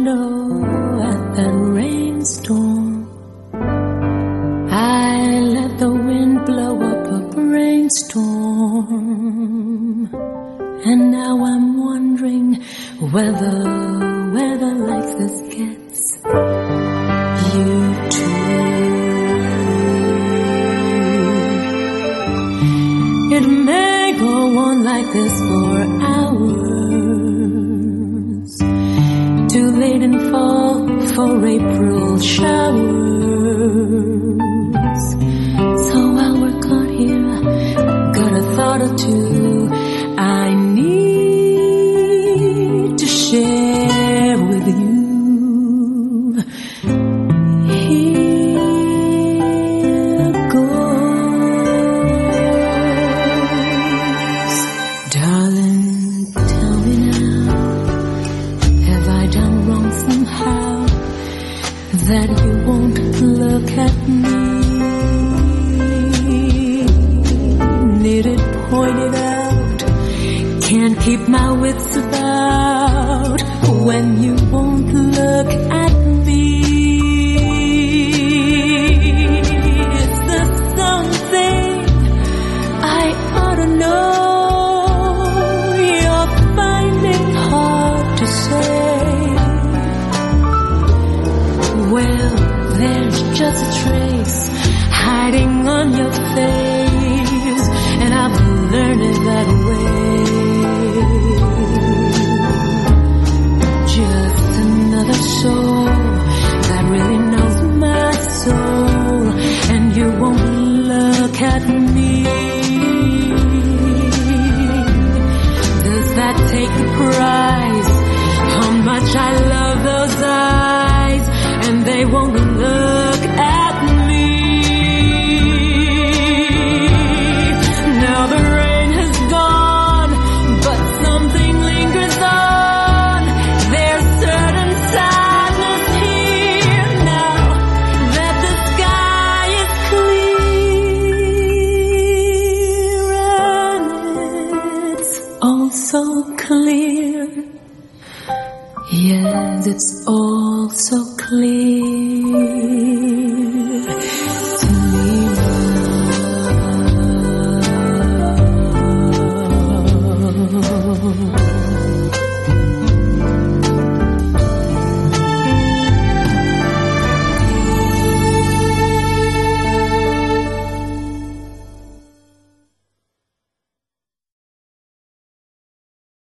window at that rainstorm. I let the wind blow up a brainstorm. And now I'm wondering whether weather like this gets you too. It may go on like this for hours, too late in fall for April showers. So while we're caught here, got a thought or two I need to share with you. Here goes. Darling, tell me now, have I done wrong somehow that you won't look at me? Need it pointed out, can't keep my wits about when you won't look at me. Is there something I ought to know you're finding hard to say? Well, there's just a trace hiding on your face, and I've learned it that way. Just another soul that really knows my soul, and you won't look at me. Does that take the prize? How much I love those eyes, and they won't look at me. Now the rain has gone, but something lingers on. There's certain sadness here now that the sky is clear, and it's all so clear. Yes, it's all so clear.